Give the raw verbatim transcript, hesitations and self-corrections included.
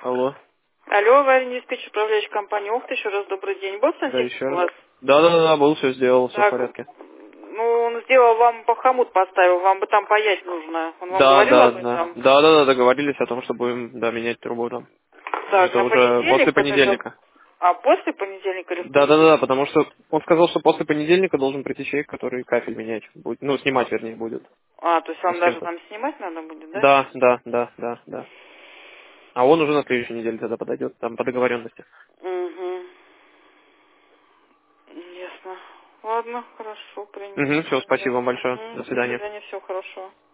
Алло. Алло, аварийный диспетчер, управляющая компания Охта, еще раз добрый день. Был Да, сантехник еще у раз. вас? Да, да, да, да, был, все сделал, все в Так, порядке. ну, он сделал, вам хомут поставил, вам бы там паять нужно. Он вам Да, говорил да, об да. этом? Да, да, да, договорились о том, что будем, да, менять трубу там. Но Так, это на уже после понедельник, вот это... понедельника. А, после понедельника или в Да, да, да, да, понедельник? потому что он сказал, что после понедельника должен прийти человек, который кафель менять будет. Ну, снимать, вернее, будет. А, то есть На вам даже стенку. там снимать надо будет, да? Да, да, да, да, да. А он уже на следующей неделе тогда подойдет, там, по договоренности. Угу. Ясно. Ладно, хорошо, принято. Угу, все, спасибо Да. вам большое. Угу. До До свидания. свидания, все хорошо.